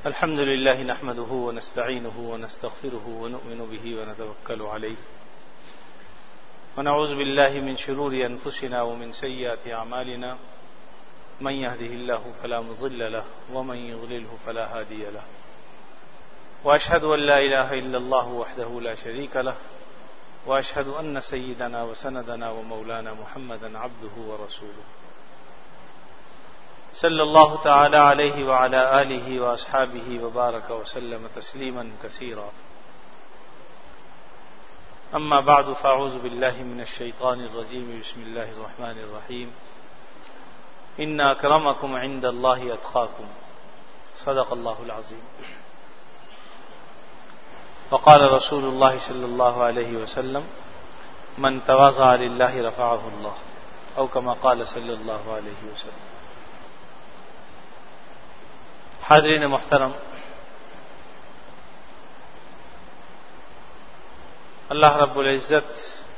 الحمد لله نحمده ونستعينه ونستغفره ونؤمن به ونتوكل عليه ونعوذ بالله من شرور أنفسنا ومن سيئات أعمالنا من يهده الله فلا مضل له ومن يضلله فلا هادي له وأشهد أن لا إله إلا الله وحده لا شريك له وأشهد أن سيدنا وسندنا ومولانا محمدا عبده ورسوله صلی اللہ تعالی علیہ وعلى آلہ واصحابہ وبارک وسلم تسلیما کثیرا اما بعد فاعوذ باللہ من الشیطان الرجیم بسم اللہ الرحمن الرحیم ان اکرمکم عند اللہ اتقاکم صدق اللہ العظیم وقال رسول اللہ صلی اللہ علیہ وسلم من تواضع للہ رفعہ اللہ او کما قال صلی اللہ علیہ وسلم۔ حاضرین محترم، اللہ رب العزت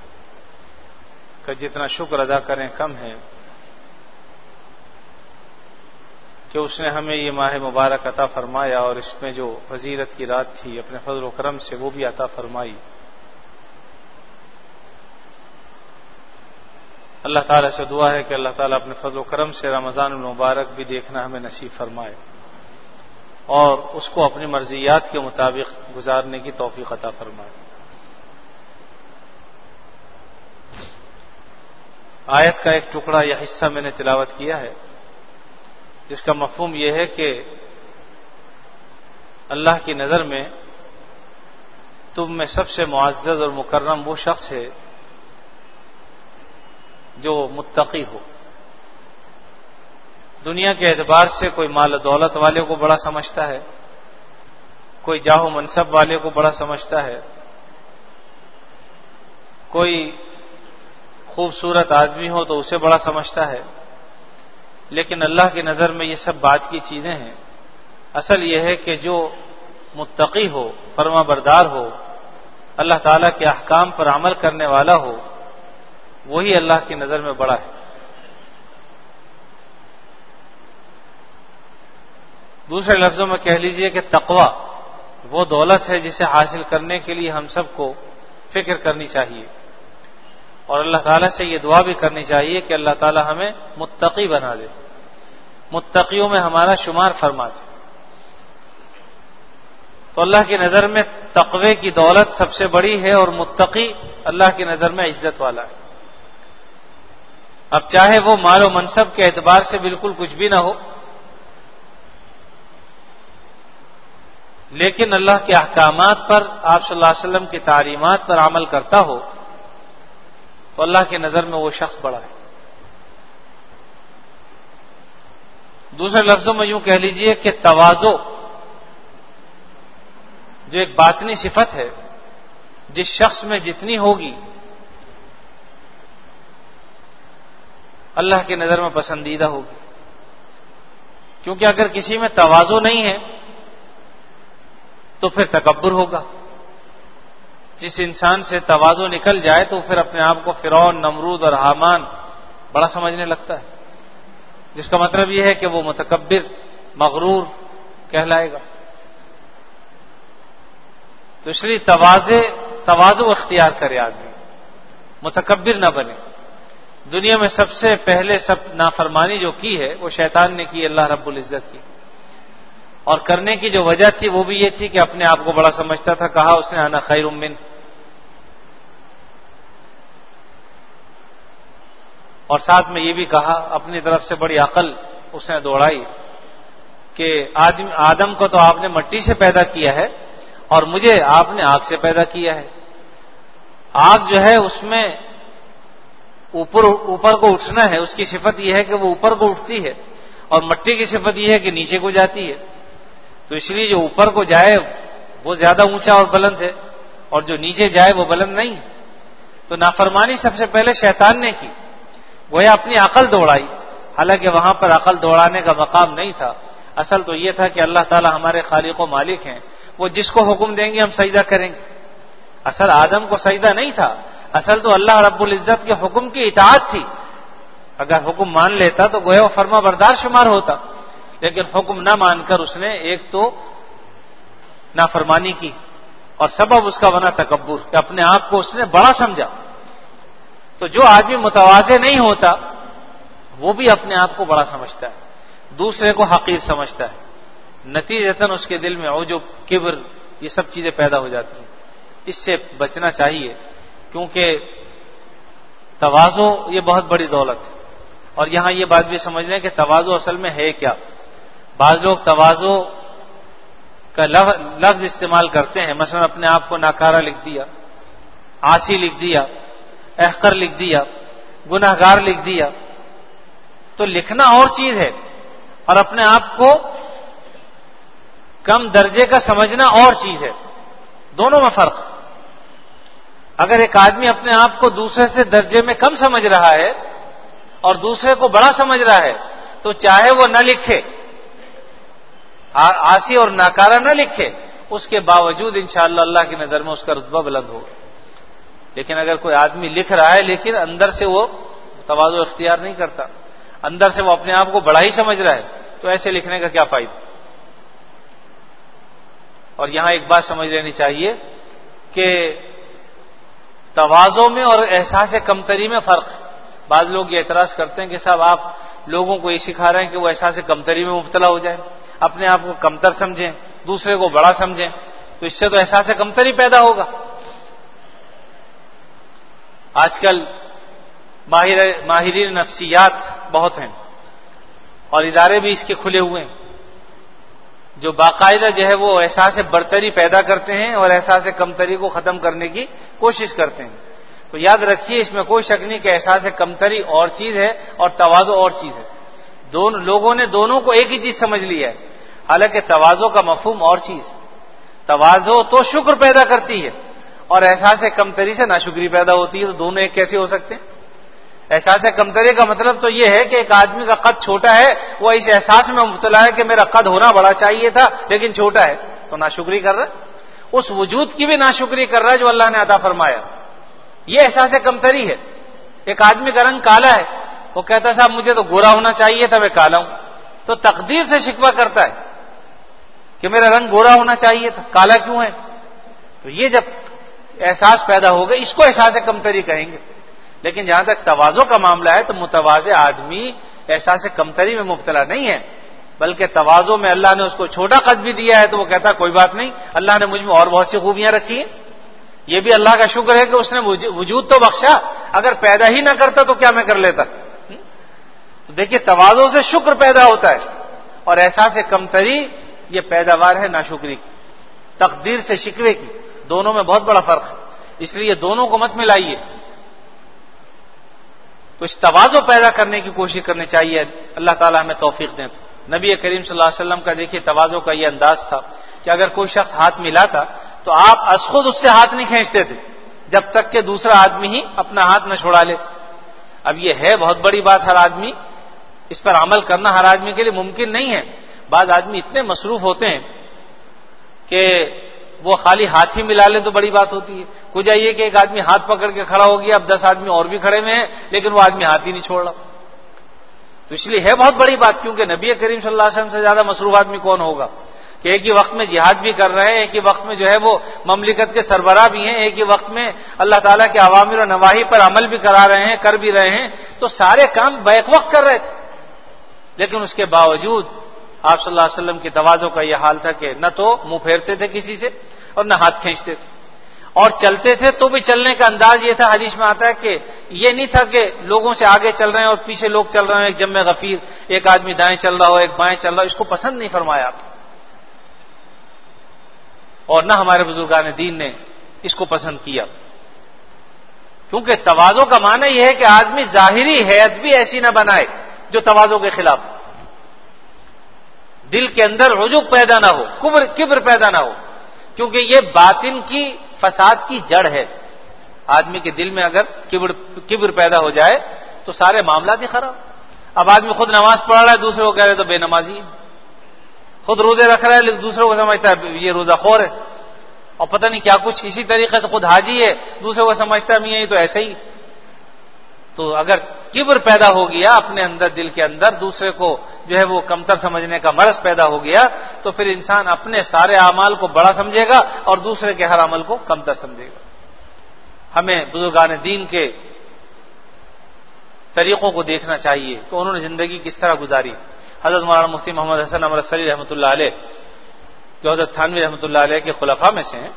کا جتنا شکر ادا کریں کم ہے کہ اس نے ہمیں یہ ماہ مبارک عطا فرمایا اور اس میں جو فضیلت کی رات تھی اپنے فضل و کرم سے وہ بھی عطا فرمائی۔ اللہ تعالیٰ سے دعا ہے کہ اللہ تعالیٰ اپنے فضل و کرم سے رمضان المبارک بھی دیکھنا ہمیں نصیب فرمائے اور اس کو اپنی مرضیات کے مطابق گزارنے کی توفیق عطا فرمائے۔ آیت کا ایک ٹکڑا یا حصہ میں نے تلاوت کیا ہے جس کا مفہوم یہ ہے کہ اللہ کی نظر میں تم میں سب سے معزز اور مکرم وہ شخص ہے جو متقی ہو۔ دنیا کے اعتبار سے کوئی مال و دولت والے کو بڑا سمجھتا ہے، کوئی جاہ و منصب والے کو بڑا سمجھتا ہے، کوئی خوبصورت آدمی ہو تو اسے بڑا سمجھتا ہے، لیکن اللہ کی نظر میں یہ سب بات کی چیزیں ہیں۔ اصل یہ ہے کہ جو متقی ہو، فرما بردار ہو، اللہ تعالیٰ کے احکام پر عمل کرنے والا ہو، وہی اللہ کی نظر میں بڑا ہے۔ دوسرے لفظوں میں کہہ لیجئے کہ تقوی وہ دولت ہے جسے حاصل کرنے کے لیے ہم سب کو فکر کرنی چاہیے اور اللہ تعالیٰ سے یہ دعا بھی کرنی چاہیے کہ اللہ تعالیٰ ہمیں متقی بنا دے، متقیوں میں ہمارا شمار فرما دے۔ تو اللہ کی نظر میں تقوی کی دولت سب سے بڑی ہے اور متقی اللہ کی نظر میں عزت والا ہے۔ اب چاہے وہ مال و منصب کے اعتبار سے بالکل کچھ بھی نہ ہو، لیکن اللہ کے احکامات پر، آپ صلی اللہ علیہ وسلم کی تعلیمات پر عمل کرتا ہو تو اللہ کی نظر میں وہ شخص بڑا ہے۔ دوسرے لفظوں میں یوں کہہ لیجئے کہ تواضع جو ایک باطنی صفت ہے، جس شخص میں جتنی ہوگی اللہ کی نظر میں پسندیدہ ہوگی، کیونکہ اگر کسی میں تواضع نہیں ہے تو پھر تکبر ہوگا۔ جس انسان سے تواضع نکل جائے تو پھر اپنے آپ کو فرعون، نمرود اور حامان بڑا سمجھنے لگتا ہے، جس کا مطلب یہ ہے کہ وہ متکبر، مغرور کہلائے گا۔ تو اس لیے تواضع اختیار کرے آدمی، متکبر نہ بنے۔ دنیا میں سب سے پہلے نافرمانی جو کی ہے وہ شیطان نے کی، اللہ رب العزت کی، اور کرنے کی جو وجہ تھی وہ بھی یہ تھی کہ اپنے آپ کو بڑا سمجھتا تھا۔ کہا اس نے انا خیر من، اور ساتھ میں یہ بھی کہا اپنی طرف سے بڑی عقل اس نے دوڑائی کہ آدم کو تو آپ نے مٹی سے پیدا کیا ہے اور مجھے آپ نے آگ سے پیدا کیا ہے۔ آگ جو ہے اس میں اوپر کو اٹھنا ہے، اس کی صفت یہ ہے کہ وہ اوپر کو اٹھتی ہے، اور مٹی کی صفت یہ ہے کہ نیچے کو جاتی ہے۔ تو اس لیے جو اوپر کو جائے وہ زیادہ اونچا اور بلند ہے، اور جو نیچے جائے وہ بلند نہیں ہے۔ تو نافرمانی سب سے پہلے شیطان نے کی، گویا اپنی عقل دوڑائی، حالانکہ وہاں پر عقل دوڑانے کا مقام نہیں تھا۔ اصل تو یہ تھا کہ اللہ تعالی ہمارے خالق و مالک ہیں، وہ جس کو حکم دیں گے ہم سجدہ کریں گے۔ اصل آدم کو سجدہ نہیں تھا، اصل تو اللہ رب العزت کے حکم کی اطاعت تھی۔ اگر حکم مان لیتا تو گویا وہ فرما بردار شمار ہوتا، لیکن حکم نہ مان کر اس نے ایک تو نافرمانی کی، اور سبب اس کا بنا تکبر، کہ اپنے آپ کو اس نے بڑا سمجھا۔ تو جو آدمی متواضع نہیں ہوتا وہ بھی اپنے آپ کو بڑا سمجھتا ہے، دوسرے کو حقیر سمجھتا ہے، نتیجتاً اس کے دل میں عجب، کبر، یہ سب چیزیں پیدا ہو جاتی ہیں۔ اس سے بچنا چاہیے، کیونکہ تواضع یہ بہت بڑی دولت ہے۔ اور یہاں یہ بات بھی سمجھ لیں کہ تواضع اصل میں ہے کیا۔ بعض لوگ تواضع کا لفظ استعمال کرتے ہیں، مثلا اپنے آپ کو ناکارہ لکھ دیا، عاصی لکھ دیا، احقر لکھ دیا، گناہگار لکھ دیا۔ تو لکھنا اور چیز ہے، اور اپنے آپ کو کم درجے کا سمجھنا اور چیز ہے، دونوں میں فرق۔ اگر ایک آدمی اپنے آپ کو دوسرے سے درجے میں کم سمجھ رہا ہے اور دوسرے کو بڑا سمجھ رہا ہے، تو چاہے وہ نہ لکھے، عاصی اور ناکارہ نہ لکھے، اس کے باوجود انشاءاللہ اللہ کی نظر میں اس کا رتبہ بلند ہوگا۔ لیکن اگر کوئی آدمی لکھ رہا ہے لیکن اندر سے وہ تواضع اختیار نہیں کرتا، اندر سے وہ اپنے آپ کو بڑا ہی سمجھ رہا ہے، تو ایسے لکھنے کا کیا فائدہ۔ اور یہاں ایک بات سمجھ لینی چاہیے کہ تواضع میں اور احساس کمتری میں فرق ہے۔ بعض لوگ یہ اعتراض کرتے ہیں کہ صاحب آپ لوگوں کو یہ سکھا رہے ہیں کہ وہ احساس کمتری میں مبتلا ہو جائیں، اپنے آپ کو کمتر سمجھیں، دوسرے کو بڑا سمجھیں، تو اس سے تو احساس کمتری پیدا ہوگا۔ آج کل ماہرین نفسیات بہت ہیں، اور ادارے بھی اس کے کھلے ہوئے ہیں، جو باقاعدہ جو ہے وہ احساس برتری پیدا کرتے ہیں اور احساس کمتری کو ختم کرنے کی کوشش کرتے ہیں۔ تو یاد رکھیے، اس میں کوئی شک نہیں کہ احساس کمتری اور چیز ہے اور تواضع اور چیز ہے۔ دونوں لوگوں نے دونوں کو ایک ہی چیز سمجھ لیا ہے، حالانکہ تواضع کا مفہوم اور چیز۔ تواضع تو شکر پیدا کرتی ہے، اور احساس کمتری سے ناشکری پیدا ہوتی ہے، تو دونوں ایک کیسے ہو سکتے ہیں؟ احساس کمتری کا مطلب تو یہ ہے کہ ایک آدمی کا قد چھوٹا ہے، وہ اس احساس میں مبتلا ہے کہ میرا قد ہونا بڑا چاہیے تھا لیکن چھوٹا ہے، تو ناشکری کر رہا ہے، اس وجود کی بھی ناشکری کر رہا ہے جو اللہ نے عطا فرمایا۔ یہ احساس کمتری ہے۔ ایک آدمی کا رنگ کالا ہے، وہ کہتا ہے صاحب مجھے تو گورا ہونا چاہیے تھا، میں کالا ہوں، تو تقدیر سے شکوہ کرتا ہے کہ میرا رنگ گورا ہونا چاہیے تھا، کالا کیوں ہے؟ تو یہ جب احساس پیدا ہوگا، اس کو احساس کمتری کہیں گے۔ لیکن جہاں تک تواضع کا معاملہ ہے تو متواضع آدمی احساس کمتری میں مبتلا نہیں ہے، بلکہ تواضع میں اللہ نے اس کو چھوٹا قد بھی دیا ہے تو وہ کہتا ہے کوئی بات نہیں، اللہ نے مجھ میں اور بہت سی خوبیاں رکھی ہیں، یہ بھی اللہ کا شکر ہے کہ اس نے وجود تو بخشا، اگر پیدا ہی نہ کرتا تو کیا میں کر لیتا۔ تو دیکھیے، تواضع سے شکر پیدا ہوتا ہے، اور احساس کمتری یہ پیداوار ہے ناشکری کی، تقدیر سے شکوے کی، دونوں میں بہت بڑا فرق ہے، اس لیے دونوں کو مت ملائیے۔ تو اس تواضع پیدا کرنے کی کوشش کرنی چاہیے، اللہ تعالیٰ ہمیں توفیق دیں۔ تو نبی کریم صلی اللہ علیہ وسلم کا دیکھیے تواضع کا یہ انداز تھا کہ اگر کوئی شخص ہاتھ ملاتا تو آپ از خود اس سے ہاتھ نہیں کھینچتے تھے جب تک کہ دوسرا آدمی ہی اپنا ہاتھ نہ چھڑا لے۔ اب یہ ہے بہت بڑی بات، ہر آدمی اس پر عمل کرنا ہر آدمی کے لیے ممکن نہیں ہے۔ بعض آدمی اتنے مصروف ہوتے ہیں کہ وہ خالی ہاتھ ہی ملا لے تو بڑی بات ہوتی ہے۔ کچھ یہ کہ ایک آدمی ہاتھ پکڑ کے کھڑا ہو گیا، اب 10 آدمی اور بھی کھڑے ہوئے ہیں لیکن وہ آدمی ہاتھ ہی نہیں چھوڑ رہا، تو اس لیے ہے بہت بڑی بات، کیونکہ نبی کریم صلی اللہ علیہ وسلم سے زیادہ مصروف آدمی کون ہوگا کہ ایک ہی وقت میں جہاد بھی کر رہے ہیں، ایک ہی وقت میں جو ہے وہ مملکت کے سربراہ بھی ہیں، ایک ہی وقت میں اللہ تعالیٰ کے اوامر و نواہی پر عمل بھی کرا رہے ہیں، کر بھی رہے ہیں، تو سارے کام بیک وقت کر رہے تھے۔ لیکن اس کے باوجود آپ صلی اللہ علیہ وسلم کی تواضع کا یہ حال تھا کہ نہ تو منہ پھیرتے تھے کسی سے اور نہ ہاتھ کھینچتے تھے، اور چلتے تھے تو بھی چلنے کا انداز یہ تھا، حدیث میں آتا ہے کہ یہ نہیں تھا کہ لوگوں سے آگے چل رہے ہیں اور پیچھے لوگ چل رہے ہیں، ایک جمع غفیر، ایک آدمی دائیں چل رہا ہو ایک بائیں چل رہا ہو، اس کو پسند نہیں فرمایا، اور نہ ہمارے بزرگان دین نے اس کو پسند کیا، کیونکہ تواضع کا معنی یہ ہے کہ آدمی ظاہری حیت بھی ایسی نہ بنائے جو تواضع کے خلاف، دل کے اندر عجب پیدا نہ ہو، کبر پیدا نہ ہو، کیونکہ یہ باطن کی فساد کی جڑ ہے۔ آدمی کے دل میں اگر کبر پیدا ہو جائے تو سارے معاملات ہی خراب۔ اب آدمی خود نماز پڑھ رہا ہے، دوسرے کو کہہ رہے تو بے نمازی، خود روزے رکھ رہا ہے لیکن دوسروں کو سمجھتا ہے یہ روزہ خور ہے، اور پتہ نہیں کیا کچھ، اسی طریقے سے خود حاجی ہے، دوسرے کو سمجھتا ہے میاں یہ تو ایسے ہی۔ تو اگر کبر پیدا ہو گیا اپنے اندر، دل کے اندر، دوسرے کو جو ہے وہ کمتر سمجھنے کا مرض پیدا ہو گیا، تو پھر انسان اپنے سارے اعمال کو بڑا سمجھے گا اور دوسرے کے ہر عمل کو کمتر سمجھے گا۔ ہمیں بزرگان دین کے طریقوں کو دیکھنا چاہیے کہ انہوں نے زندگی کس طرح گزاری۔ حضرت مولانا مفتی محمد حسن امرتسری رحمۃ اللہ علیہ، جو حضرت تھانوی رحمۃ اللہ علیہ کے خلفاء میں سے ہیں،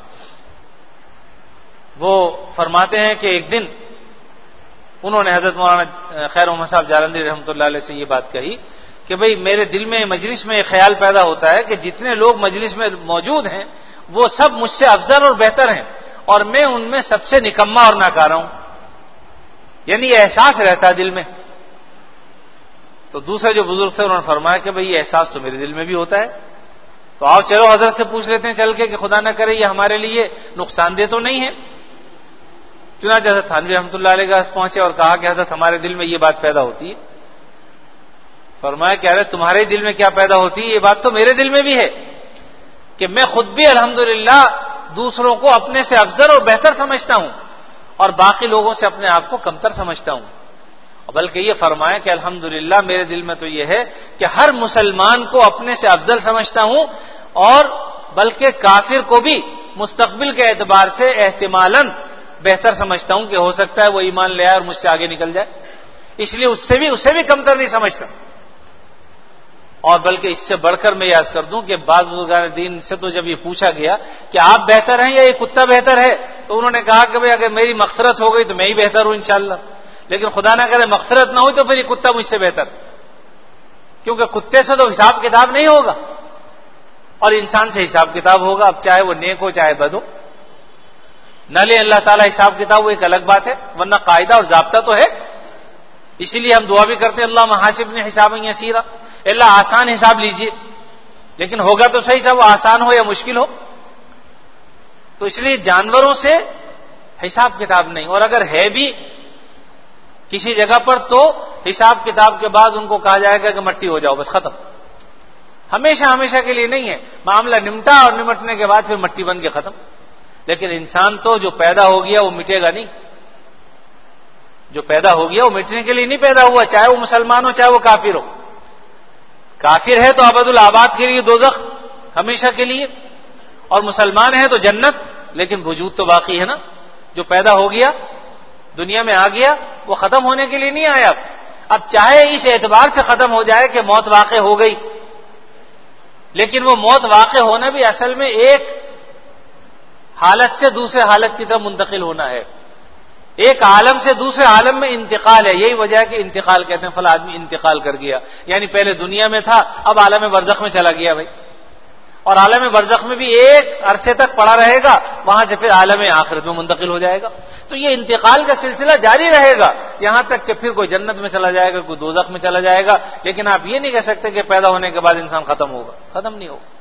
وہ فرماتے ہیں کہ ایک دن انہوں نے حضرت مولانا خیر محمد صاحب جالندھری رحمۃ اللہ علیہ سے یہ بات کہی کہ بھئی میرے دل میں مجلس میں یہ خیال پیدا ہوتا ہے کہ جتنے لوگ مجلس میں موجود ہیں وہ سب مجھ سے افضل اور بہتر ہیں اور میں ان میں سب سے نکما اور ناکارہ ہوں، یعنی یہ احساس رہتا ہے دل میں۔ تو دوسرے جو بزرگ تھے انہوں نے فرمایا کہ بھئی یہ احساس تو میرے دل میں بھی ہوتا ہے، تو آؤ چلو حضرت سے پوچھ لیتے ہیں چل کے کہ خدا نہ کرے یہ ہمارے لیے نقصان دہ تو نہیں ہے۔ چنانچہ حضرت تھانوی رحمۃ اللہ علیہ کے پاس پہنچے اور کہا کہ حضرت ہمارے دل میں یہ بات پیدا ہوتی ہے۔ فرمایا کہ ارے تمہارے دل میں کیا پیدا ہوتی ہے، یہ بات تو میرے دل میں بھی ہے کہ میں خود بھی الحمدللہ دوسروں کو اپنے سے افضل اور بہتر سمجھتا ہوں اور باقی لوگوں سے اپنے آپ کو کمتر سمجھتا ہوں، بلکہ یہ فرمایا کہ الحمدللہ میرے دل میں تو یہ ہے کہ ہر مسلمان کو اپنے سے افضل سمجھتا ہوں اور بلکہ کافر کو بھی مستقبل کے اعتبار سے احتمالاً بہتر سمجھتا ہوں کہ ہو سکتا ہے وہ ایمان لے آئے اور مجھ سے آگے نکل جائے، اس لیے اسے بھی کمتر نہیں سمجھتا۔ اور بلکہ اس سے بڑھ کر میں یاد کر دوں کہ بعض بزرگان دین سے تو جب یہ پوچھا گیا کہ آپ بہتر ہیں یا یہ کتا بہتر ہے، تو انہوں نے کہا کہ بھئی اگر میری مغفرت ہو گئی تو میں ہی بہتر ہوں انشاءاللہ، لیکن خدا نہ کرے مغفرت نہ ہوئی تو پھر یہ کتا مجھ سے بہتر، کیونکہ کتے سے تو حساب کتاب نہیں ہوگا اور انسان سے حساب کتاب ہوگا، اب چاہے وہ نیک ہو چاہے بد ہو۔ نہ لے اللہ تعالیٰ حساب کتاب، وہ ایک الگ بات ہے، ورنہ قاعدہ اور ضابطہ تو ہے۔ اسی لیے ہم دعا بھی کرتے ہیں اللہ محاسبنی حسابا یسیرا، اللہ آسان حساب لیجئے، لیکن ہوگا تو صحیح سا وہ آسان ہو یا مشکل ہو۔ تو اس لیے جانوروں سے حساب کتاب نہیں، اور اگر ہے بھی کسی جگہ پر تو حساب کتاب کے بعد ان کو کہا جائے گا کہ مٹی ہو جاؤ، بس ختم، ہمیشہ کے لیے نہیں ہے، معاملہ نمٹا اور نمٹنے کے بعد پھر مٹی بن کے ختم۔ لیکن انسان تو جو پیدا ہو گیا وہ مٹے گا نہیں، جو پیدا ہو گیا وہ مٹنے کے لیے نہیں پیدا ہوا، چاہے وہ مسلمان ہو چاہے وہ کافر ہو۔ کافر ہے تو ابد الآباد کے لیے دوزخ ہمیشہ کے لیے، اور مسلمان ہے تو جنت، لیکن وجود تو باقی ہے نا، جو پیدا ہو گیا دنیا میں آ گیا وہ ختم ہونے کے لیے نہیں آیا۔ اب چاہے اس اعتبار سے ختم ہو جائے کہ موت واقع ہو گئی، لیکن وہ موت واقع ہونا بھی اصل میں ایک حالت سے دوسرے حالت کی طرف منتقل ہونا ہے، ایک عالم سے دوسرے عالم میں انتقال ہے۔ یہی وجہ ہے کہ انتقال کہتے ہیں، فلاں آدمی انتقال کر گیا، یعنی پہلے دنیا میں تھا اب عالم برزخ میں چلا گیا بھائی، اور عالم برزخ میں بھی ایک عرصے تک پڑا رہے گا، وہاں سے پھر عالم آخرت میں منتقل ہو جائے گا۔ تو یہ انتقال کا سلسلہ جاری رہے گا یہاں تک کہ پھر کوئی جنت میں چلا جائے گا، کوئی دوزخ میں چلا جائے گا، لیکن آپ یہ نہیں کہہ سکتے کہ پیدا ہونے کے بعد انسان ختم ہوگا، ختم نہیں ہوگا۔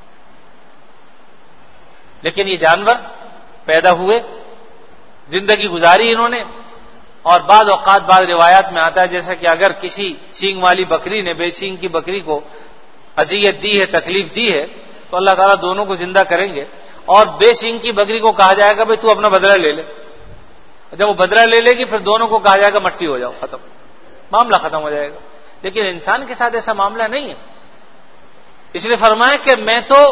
لیکن یہ جانور پیدا ہوئے، زندگی گزاری انہوں نے، اور بعض اوقات بعض روایات میں آتا ہے جیسا کہ اگر کسی سینگ والی بکری نے بے سینگ کی بکری کو اذیت دی ہے، تکلیف دی ہے، تو اللہ تعالیٰ دونوں کو زندہ کریں گے، اور بے سینگ کی بکری کو کہا جائے گا بھائی تو اپنا بدلہ لے لے، جب وہ بدلہ لے لے گی پھر دونوں کو کہا جائے گا مٹی ہو جاؤ، ختم، معاملہ ختم ہو جائے گا۔ لیکن انسان کے ساتھ ایسا معاملہ نہیں ہے، اس لیے فرمایا کہ میں تو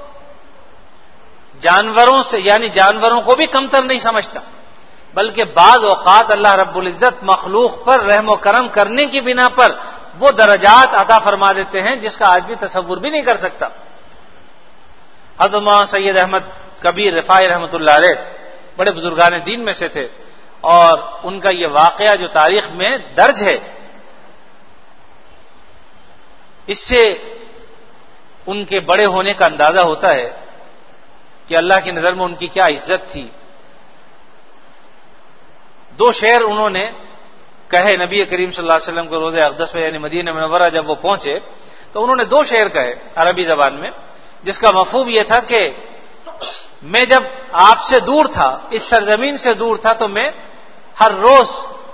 جانوروں سے یعنی جانوروں کو بھی کمتر نہیں سمجھتا، بلکہ بعض اوقات اللہ رب العزت مخلوق پر رحم و کرم کرنے کی بنا پر وہ درجات عطا فرما دیتے ہیں جس کا آدمی تصور بھی نہیں کر سکتا۔ حضرت مولانا سید احمد کبیر رفاعی رحمۃ اللہ علیہ بڑے بزرگان دین میں سے تھے، اور ان کا یہ واقعہ جو تاریخ میں درج ہے، اس سے ان کے بڑے ہونے کا اندازہ ہوتا ہے کہ اللہ کی نظر میں ان کی کیا عزت تھی۔ دو شعر انہوں نے کہے نبی کریم صلی اللہ علیہ وسلم کو روزہ اقدس پہ یعنی مدینہ منورہ جب وہ پہنچے تو انہوں نے دو شعر کہے عربی زبان میں، جس کا مفہوم یہ تھا کہ میں جب آپ سے دور تھا، اس سرزمین سے دور تھا، تو میں ہر روز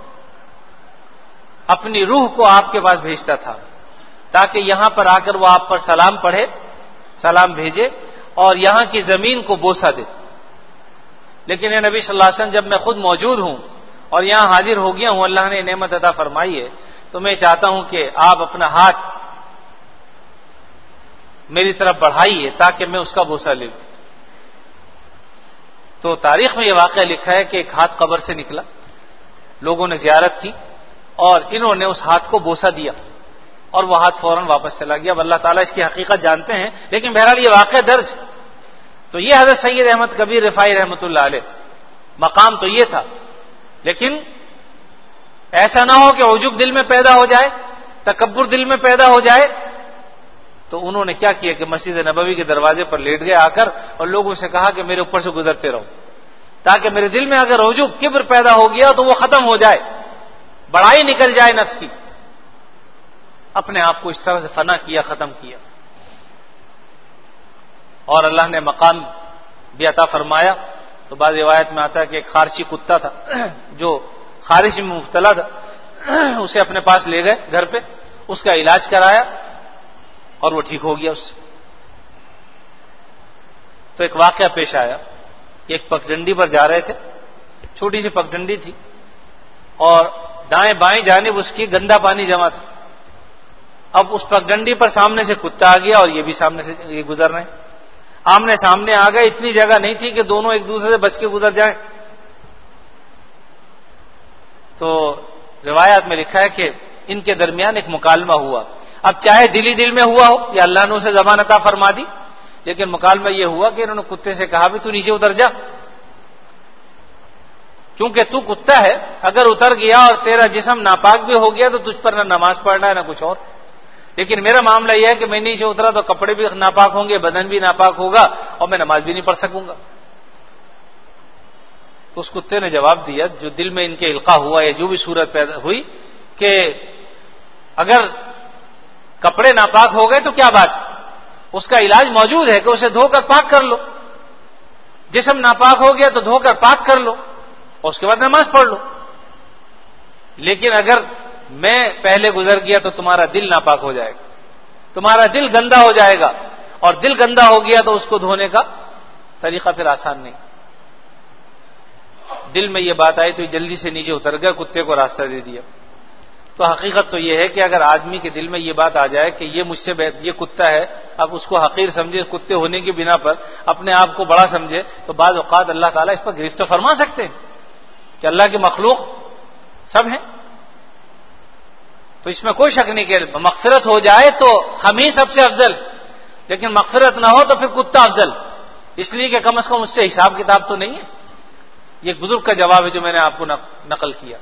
اپنی روح کو آپ کے پاس بھیجتا تھا تاکہ یہاں پر آ کر وہ آپ پر سلام پڑھے، سلام بھیجے اور یہاں کی زمین کو بوسہ دے۔ لیکن اے نبی صلی اللہ علیہ وسلم، جب میں خود موجود ہوں اور یہاں حاضر ہو گیا ہوں، اللہ نے نعمت عطا فرمائی ہے، تو میں چاہتا ہوں کہ آپ اپنا ہاتھ میری طرف بڑھائیے تاکہ میں اس کا بوسہ لے لوں. تو تاریخ میں یہ واقعہ لکھا ہے کہ ایک ہاتھ قبر سے نکلا، لوگوں نے زیارت کی اور انہوں نے اس ہاتھ کو بوسہ دیا اور وہ ہاتھ فوراً واپس چلا گیا. اب اللہ تعالیٰ اس کی حقیقت جانتے ہیں، لیکن بہرحال یہ واقعہ درج. تو یہ حضرت سید احمد کبیر رفاعی رحمۃ اللہ علیہ مقام تو یہ تھا، لیکن ایسا نہ ہو کہ عجب دل میں پیدا ہو جائے، تکبر دل میں پیدا ہو جائے. تو انہوں نے کیا کیا کہ مسجد نبوی کے دروازے پر لیٹ گئے آ کر اور لوگوں سے کہا کہ میرے اوپر سے گزرتے رہو، تاکہ میرے دل میں اگر عجب کبر پیدا ہو گیا تو وہ ختم ہو جائے، بڑائی نکل جائے نفس کی. اپنے آپ کو اس طرح سے فنا کیا، ختم کیا. اور اللہ نے مقام بھی عطا فرمایا. تو بعض روایت میں آتا ہے کہ ایک خارشی کتا تھا جو خارش میں مبتلا تھا، اسے اپنے پاس لے گئے گھر پہ، اس کا علاج کرایا اور وہ ٹھیک ہو گیا اس سے. تو ایک واقعہ پیش آیا کہ ایک پگڈنڈی پر جا رہے تھے، چھوٹی سی پگڈنڈی تھی اور دائیں بائیں جانب اس کی گندا پانی جمع تھا. اب اس پگڈنڈی پر سامنے سے کتا آ گیا اور یہ بھی سامنے سے یہ گزر رہے ہیں، آمنے سامنے آ گئے. اتنی جگہ نہیں تھی کہ دونوں ایک دوسرے سے بچ کے گزر جائیں. تو روایات میں لکھا ہے کہ ان کے درمیان ایک مکالمہ ہوا. اب چاہے دلی دل میں ہوا ہو یا اللہ نے اسے زبان عطا فرما دی، لیکن مکالمہ یہ ہوا کہ انہوں نے کتے سے کہا بھی تو نیچے اتر جا، کیونکہ تو کتا ہے، اگر اتر گیا اور تیرا جسم ناپاک بھی ہو گیا تو تجھ پر نہ نماز پڑھنا ہے نہ کچھ اور. لیکن میرا معاملہ یہ ہے کہ میں نیچے اترا تو کپڑے بھی ناپاک ہوں گے، بدن بھی ناپاک ہوگا اور میں نماز بھی نہیں پڑھ سکوں گا. تو اس کتے نے جواب دیا، جو دل میں ان کے القاء ہوا یا جو بھی صورت پیدا ہوئی، کہ اگر کپڑے ناپاک ہو گئے تو کیا بات ہے، اس کا علاج موجود ہے کہ اسے دھو کر پاک کر لو. جسم ناپاک ہو گیا تو دھو کر پاک کر لو اور اس کے بعد نماز پڑھ لو. لیکن اگر میں پہلے گزر گیا تو تمہارا دل ناپاک ہو جائے گا، تمہارا دل گندا ہو جائے گا، اور دل گندا ہو گیا تو اس کو دھونے کا طریقہ پھر آسان نہیں. دل میں یہ بات آئی تو جلدی سے نیچے اتر گیا، کتے کو راستہ دے دیا. تو حقیقت تو یہ ہے کہ اگر آدمی کے دل میں یہ بات آ جائے کہ یہ مجھ سے یہ کتا ہے، اب اس کو حقیر سمجھے، کتے ہونے کی بنا پر اپنے آپ کو بڑا سمجھے، تو بعض اوقات اللہ تعالیٰ اس پر گرفت فرما سکتے ہیں کہ اللہ کی مخلوق سب ہیں. تو اس میں کوئی شک نہیں کہ مغفرت ہو جائے تو ہم ہی سب سے افضل، لیکن مغفرت نہ ہو تو پھر کتا افضل، اس لیے کہ کم از کم اس سے حساب کتاب تو نہیں ہے. یہ ایک بزرگ کا جواب ہے جو میں نے آپ کو نقل کیا.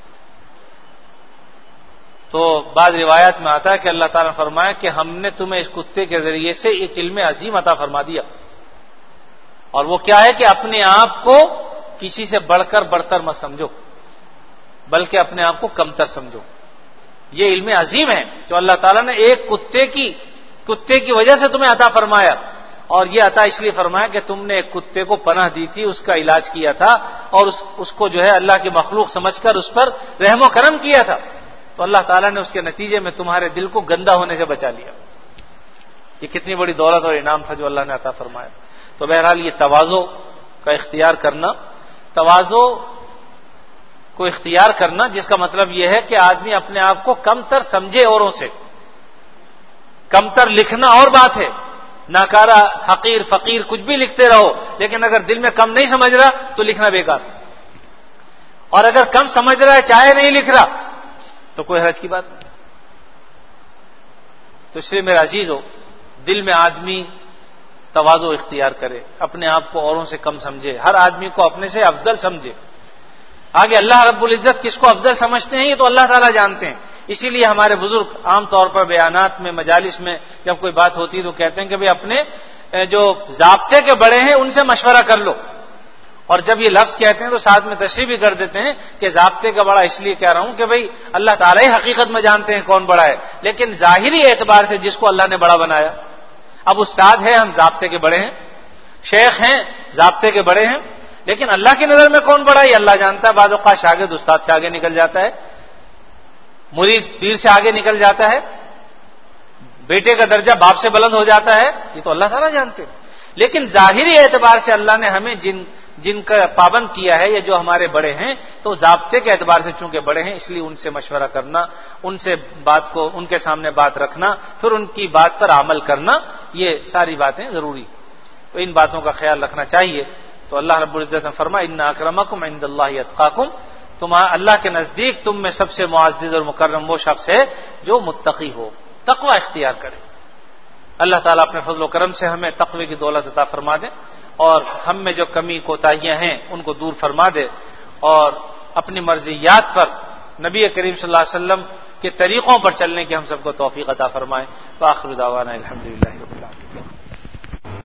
تو بعض روایات میں آتا ہے کہ اللہ تعالیٰ نے فرمایا کہ ہم نے تمہیں اس کتے کے ذریعے سے ایک علم عظیم عطا فرما دیا، اور وہ کیا ہے کہ اپنے آپ کو کسی سے بڑھ کر برتر مت سمجھو، بلکہ اپنے آپ کو کمتر سمجھو. یہ علم عظیم ہے جو اللہ تعالیٰ نے ایک کتے کی وجہ سے تمہیں عطا فرمایا. اور یہ عطا اس لیے فرمایا کہ تم نے ایک کتے کو پناہ دی تھی، اس کا علاج کیا تھا، اور اس کو جو ہے اللہ کی مخلوق سمجھ کر اس پر رحم و کرم کیا تھا. تو اللہ تعالیٰ نے اس کے نتیجے میں تمہارے دل کو گندا ہونے سے بچا لیا. یہ کتنی بڑی دولت اور انعام تھا جو اللہ نے عطا فرمایا. تو بہرحال یہ تواضع کا اختیار کرنا، تواضع کو اختیار کرنا، جس کا مطلب یہ ہے کہ آدمی اپنے آپ کو کم تر سمجھے اوروں سے. کم تر لکھنا اور بات ہے، ناکارہ حقیر فقیر کچھ بھی لکھتے رہو، لیکن اگر دل میں کم نہیں سمجھ رہا تو لکھنا بیکار. اور اگر کم سمجھ رہا ہے چاہے نہیں لکھ رہا تو کوئی حرج کی بات نہیں. تو اس لیے میرا عزیز ہو، دل میں آدمی تواضع اختیار کرے، اپنے آپ کو اوروں سے کم سمجھے، ہر آدمی کو اپنے سے افضل سمجھے. آگے اللہ رب العزت کس کو افضل سمجھتے ہیں یہ تو اللہ تعالیٰ جانتے ہیں. اسی لیے ہمارے بزرگ عام طور پر بیانات میں، مجالس میں جب کوئی بات ہوتی ہے تو کہتے ہیں کہ بھئی اپنے جو ضابطے کے بڑے ہیں ان سے مشورہ کر لو. اور جب یہ لفظ کہتے ہیں تو ساتھ میں تشریح بھی کر دیتے ہیں کہ ضابطے کا بڑا اس لیے کہہ رہا ہوں کہ بھئی اللہ تعالیٰ ہی حقیقت میں جانتے ہیں کون بڑا ہے، لیکن ظاہری اعتبار سے جس کو اللہ نے بڑا بنایا. اب استاد ہے، ہم ضابطے کے بڑے ہیں، شیخ ہیں، ضابطے کے بڑے ہیں، لیکن اللہ کی نظر میں کون بڑا ہے یہ اللہ جانتا ہے. بعض اوقات شاگرد استاد سے آگے نکل جاتا ہے، مرید پیر سے آگے نکل جاتا ہے، بیٹے کا درجہ باپ سے بلند ہو جاتا ہے، یہ تو اللہ تعالیٰ جانتے ہیں. لیکن ظاہری اعتبار سے اللہ نے ہمیں جن جن کا پابند کیا ہے یا جو ہمارے بڑے ہیں تو ضابطے کے اعتبار سے چونکہ بڑے ہیں اس لیے ان سے مشورہ کرنا، ان سے بات کو ان کے سامنے بات رکھنا، پھر ان کی بات پر عمل کرنا، یہ ساری باتیں ضروری، تو ان باتوں کا خیال رکھنا چاہیے۔ تو اللہ رب العزت نے فرمایا ان اکرمکم عند اللہ اتقاکم، اللہ کے نزدیک تم میں سب سے معزز اور مکرم وہ شخص ہے جو متقی ہو، تقوی اختیار کرے۔ اللہ تعالیٰ اپنے فضل و کرم سے ہمیں تقوی کی دولت عطا فرما دے اور ہم میں جو کمی کوتاہیاں ہیں ان کو دور فرما دے، اور اپنی مرضیات پر نبی کریم صلی اللہ علیہ وسلم کے طریقوں پر چلنے کی ہم سب کو توفیق عطا فرمائے۔ وآخر دعوانا الحمدللہ رب العالمین۔